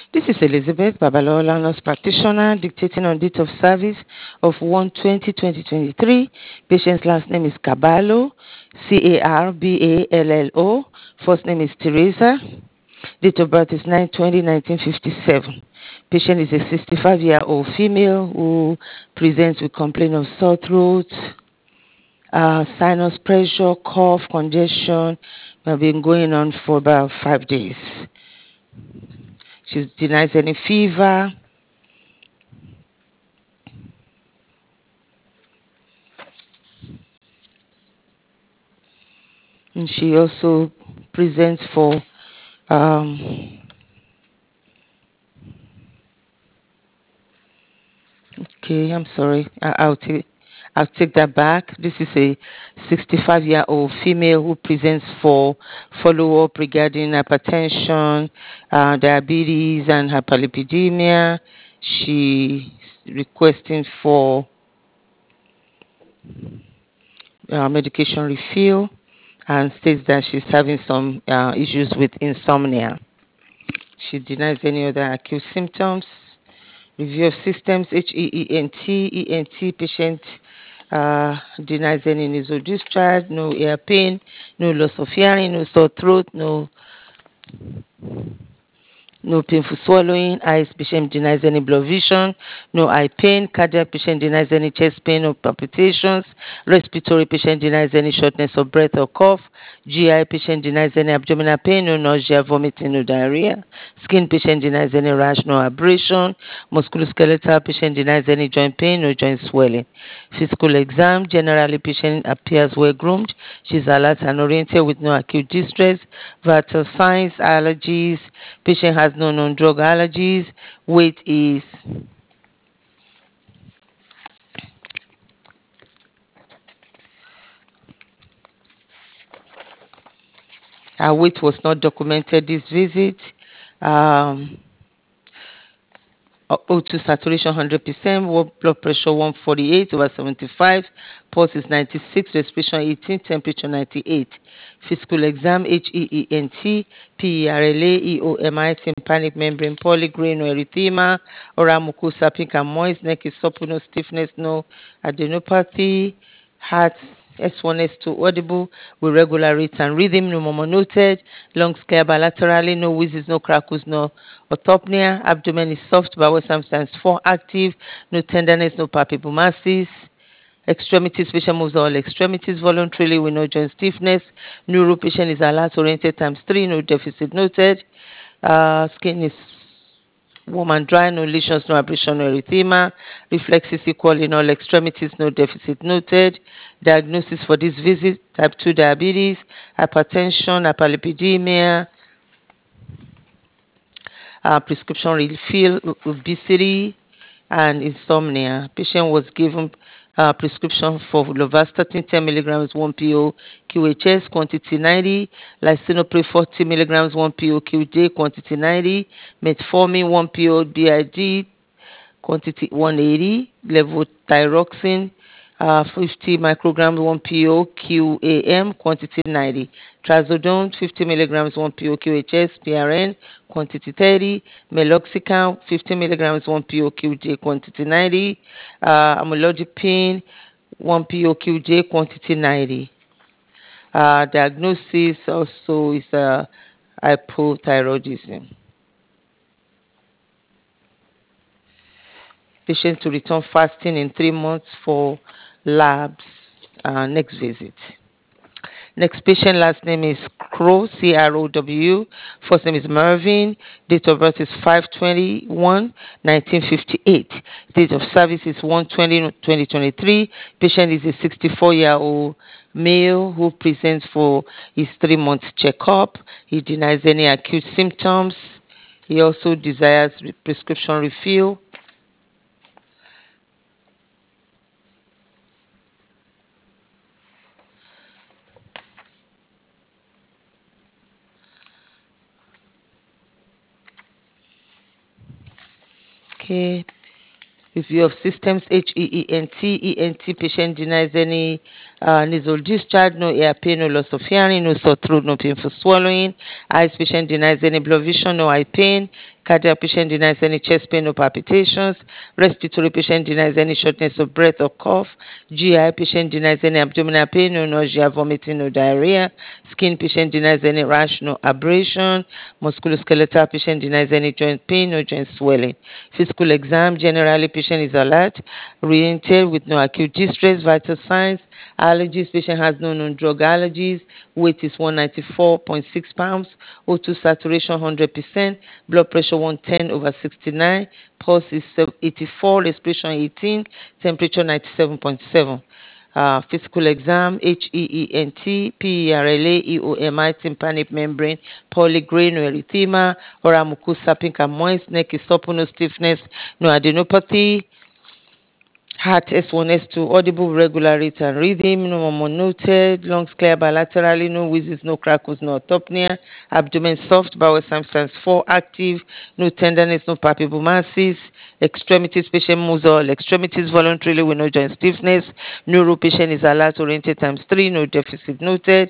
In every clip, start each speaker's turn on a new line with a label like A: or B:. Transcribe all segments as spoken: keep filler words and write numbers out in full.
A: This is Elizabeth Babalola, nurse practitioner, dictating on date of service of one twenty twenty twenty-three. Patient's last name is Caballo, C A R B A L L O. First name is Teresa. Date of birth is nine twenty nineteen fifty-seven. Patient is a sixty-five-year-old female who presents with complaint of sore throat, uh, sinus pressure, cough, congestion. Have been going on for about five days. She denies any fever. And she also presents for um, okay, I'm sorry. I, I'll take I'll take that back. This is a sixty-five-year-old female who presents for follow-up regarding hypertension, uh, diabetes, and hyperlipidemia. She requesting for uh, medication refill and states that she's having some uh, issues with insomnia. She denies any other acute symptoms. Review of systems, H E E N T, E N T patient uh, denies any nasal discharge, no ear pain, no loss of hearing, no sore throat, no no painful swallowing. Eyes patient denies any blood vision, no eye pain. Cardiac patient denies any chest pain or palpitations. Respiratory patient denies any shortness of breath or cough. G I patient denies any abdominal pain, no nausea, vomiting, no diarrhea. Skin patient denies any rash, no abrasion. Musculoskeletal patient denies any joint pain, no joint swelling. Physical exam, generally patient appears well groomed. She's alert and oriented with no acute distress. Vital signs, allergies. Patient has no known drug allergies. Weight is her weight was not documented this visit. Um, O two saturation one hundred percent, blood pressure one forty-eight over seventy-five, pulse is ninety-six, respiration eighteen, temperature ninety-eight. Physical exam, H E E N T, P E R L A, E O M I, tympanic membrane polygrain, no erythema, oral mucosa pink and moist, neck is supple, no stiffness, no adenopathy, heart S one, S two audible with regular rates and rhythm, no murmur noted, lungs clear bilaterally, no wheezes, no crackles, no orthopnea, abdomen is soft, bowel sometimes four active, no tenderness, no palpable masses. Extremities, patient moves all extremities voluntarily with no joint stiffness. Neuro patient is alert oriented times three, no deficit noted. Uh, skin is warm and dry, no lesions, no abrasion, no erythema. Reflexes equal in all extremities, no deficit noted. Diagnosis for this visit, type two diabetes, hypertension, hyperlipidemia, uh, prescription refill, obesity, and insomnia. Patient was given uh, prescription for lovastatin ten milligrams one P O Q H S quantity ninety, lisinopril forty milligrams one P O Q J quantity ninety, metformin one P O B I D quantity one eighty, levothyroxine uh, fifty micrograms one P O Q A M quantity ninety, trazodone fifty milligrams one P O Q H S P R N quantity thirty, meloxicam fifty milligrams one P O Q J quantity ninety, uh, amlodipine one P O Q J quantity ninety. Uh, diagnosis also is uh, hypothyroidism. Patient to return fasting in three months for labs. Uh, next visit. Next patient last name is Crow, C R O W. First name is Mervyn. Date of birth is five twenty-one nineteen fifty-eight. Date of service is one twenty twenty twenty-three. Patient is a sixty-four-year-old male who presents for his three-month checkup. He denies any acute symptoms. He also desires prescription refill. Okay. Review of systems, H E E N T, E N T patient denies any uh, nasal discharge, no ear pain, no loss of hearing, no sore throat, no painful swallowing. Eyes patient denies any blood vision, no eye pain. Cardiac patient denies any chest pain or palpitations. Respiratory patient denies any shortness of breath or cough. G I patient denies any abdominal pain, no nausea, vomiting, no diarrhea. Skin patient denies any rash, no abrasion. Musculoskeletal patient denies any joint pain, no joint swelling. Physical exam, generally patient is alert, oriented with no acute distress, vital signs. Allergies, patient has no known drug allergies. Weight is one ninety-four point six pounds. O two saturation one hundred percent. Blood pressure one ten over sixty-nine. Pulse is eighty-four, respiration eighteen, temperature ninety-seven point seven. Uh, physical exam, H E E N T, P E R L A, E O M I, tympanic membrane, polygrain, no erythema, oral mucosa pink and moist, neck is supple, no stiffness, no adenopathy. Heart S one, S two, audible, regular rate and rhythm, no more noted, lungs clear bilaterally, no wheezes, no crackles, no autopnea, abdomen soft, bowel substance four active, no tenderness, no palpable masses, extremities, patient moves all extremities voluntarily with no joint stiffness, neuro patient is alert oriented times three, no deficit noted.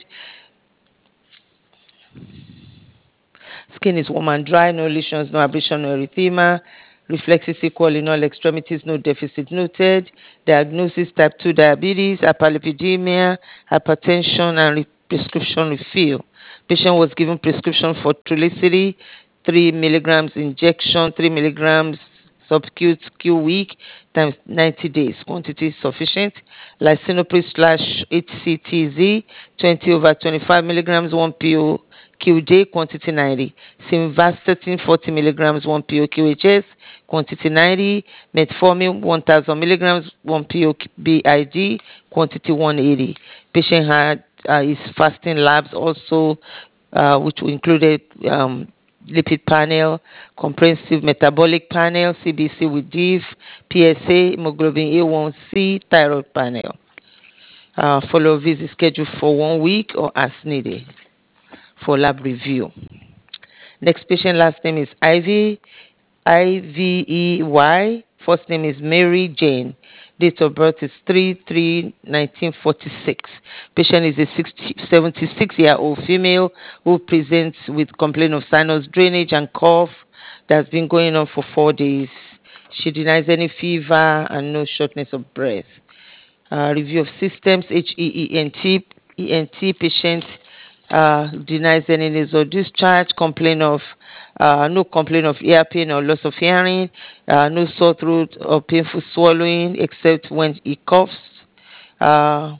A: Skin is warm and dry, no lesions, no abrasion, no erythema. Reflexes equal in all extremities, no deficit noted. Diagnosis type two diabetes, hyperlipidemia, hypertension, and re- prescription refill. Patient was given prescription for Trulicity, three milligrams injection, three milligrams subcute Q week times ninety days. Quantity is sufficient. Lisinopril slash H C T Z, twenty over twenty-five milligrams, one P O Q J, quantity ninety. Simvastatin, forty milligrams, one P O Q H S, quantity ninety. Metformin, one thousand milligrams, one P O B I D, quantity one eighty. Patient had uh, his fasting labs also, uh, which included um, lipid panel, comprehensive metabolic panel, C B C with D I F, P S A, hemoglobin A one C, thyroid panel. Uh, follow visit schedule for one week or as needed for lab review. Next patient last name is Ivy, I V E Y. First name is Mary Jane. Date of birth is three three nineteen forty-six. Patient is a seventy-six-year-old female who presents with complaint of sinus drainage and cough that's been going on for four days. She denies any fever and no shortness of breath. Uh, review of systems, H E E N T, E N T patient uh, denies any nasal discharge, complain of uh, no complaint of ear pain or loss of hearing, uh, no sore throat or painful swallowing except when he coughs. Uh,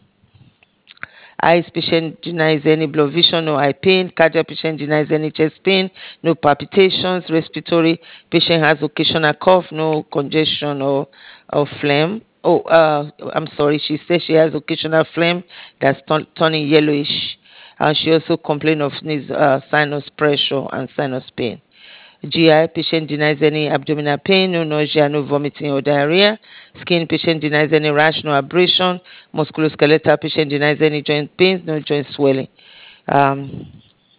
A: Eyes patient denies any blood vision, no eye pain. Cardiac patient denies any chest pain, no palpitations. Respiratory patient has occasional cough, no congestion or, or phlegm. Oh, uh, I'm sorry. She says she has occasional phlegm that's turn, turning yellowish. And she also complained of sneeze, uh, sinus pressure and sinus pain. G I patient denies any abdominal pain, no nausea, no vomiting or diarrhea. Skin patient denies any rash, no abrasion. Musculoskeletal patient denies any joint pains, no joint swelling. Um,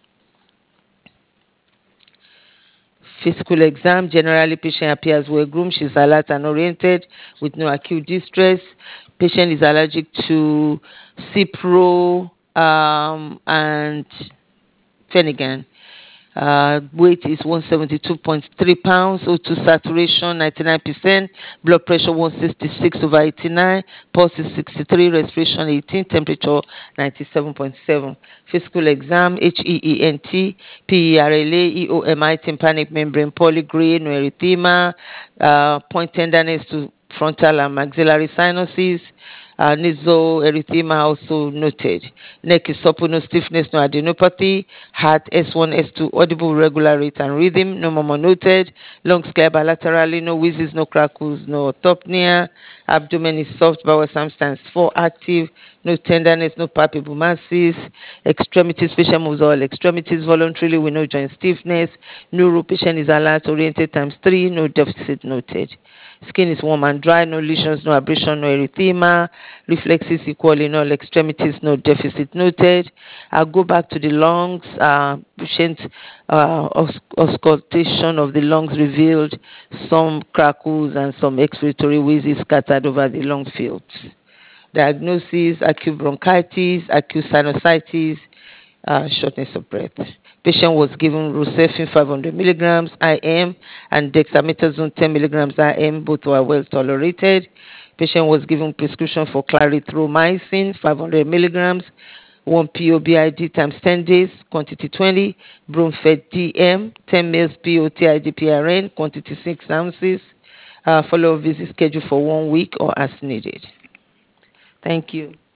A: Physical exam, generally patient appears well groomed, she's alert and oriented with no acute distress. Patient is allergic to Cipro um, and Phenergan. Uh, weight is one seventy-two point three pounds. O two saturation ninety-nine percent. Blood pressure one sixty-six over eighty-nine. Pulse is sixty-three. Respiration eighteen. Temperature ninety-seven point seven. Physical exam, H E E N T, P E R L A, E O M I, tympanic membrane, polygrain, no erythema, uh, point tenderness to frontal and maxillary sinuses. Uh, nasal erythema also noted. Neck is supple, no stiffness, no adenopathy. Heart S one, S two, audible, regular rate and rhythm, no murmur noted. Lungs clear bilaterally, no wheezes, no crackles, no autopnea. Abdomen is soft, bowel substance four active, no tenderness, no palpable masses. Extremities, patient moves all extremities voluntarily with no joint stiffness. Neuro patient is alert, oriented times three, no deficit noted. Skin is warm and dry, no lesions, no abrasion, no erythema. Reflexes equal in all extremities, no deficit noted. I'll go back to the lungs. Uh, patient uh, auscultation of the lungs revealed some crackles and some expiratory wheezes scattered over the lung fields. Diagnosis, acute bronchitis, acute sinusitis, uh, shortness of breath. Patient was given Rocephin five hundred milligrams I M and dexamethasone ten milligrams I M. Both were well tolerated. Patient was given prescription for clarithromycin five hundred milligrams, one P O B I D times ten days, quantity twenty, Bromfed D M, ten mils P O T I D P R N, quantity six ounces. Uh, follow-up visit scheduled for one week or as needed. Thank you.